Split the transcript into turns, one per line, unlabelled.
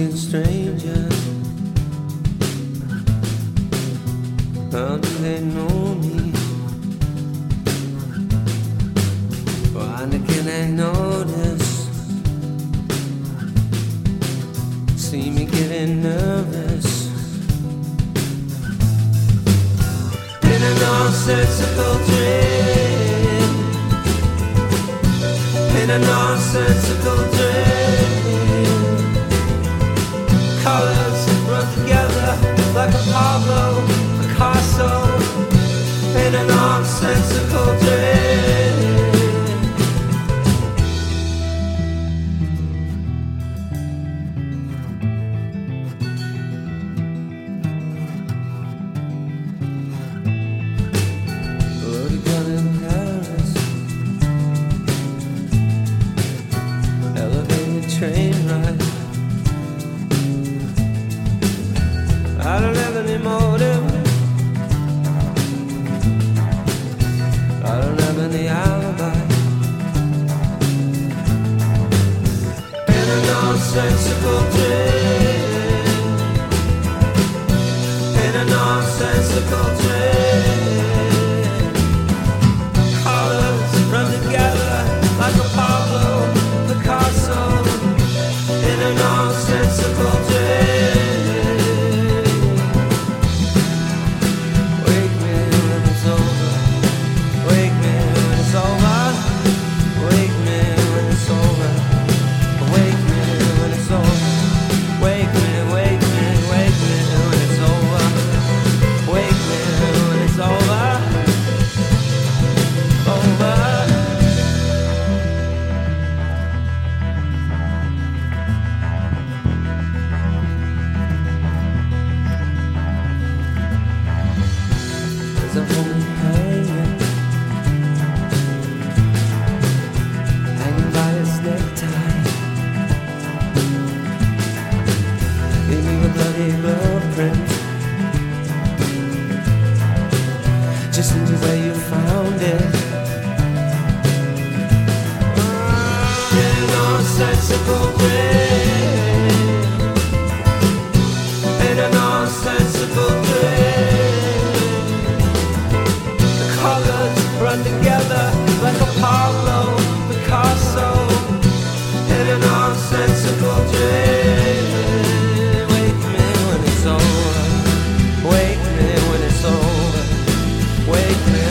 looking stranger. How do they know me? Why can they notice? See me getting nervous in a nonsensical dream, in a nonsensical dream. Colors run together like a Pablo Picasso in a nonsensical dream. Train ride. I don't have any motive. I don't have any alibi. In a nonsensical dream, in a nonsensical dream. Colors run together like a Pablo Picasso in a nonsensical dream. Wake me when it's over. Wake me when it's over. Wake me when it's over. Wake me when it's over. Wake me, wake me, wake me when it's over. Wake me when it's over. Over. There's a woman hanging by his necktie. Leaving a bloody glove print just into where you found it. In a nonsensical dream, in a nonsensical dream. Colors run together like a Pablo Picasso in a nonsensical dream. Wake me when it's over. Wake me when it's over. Wake me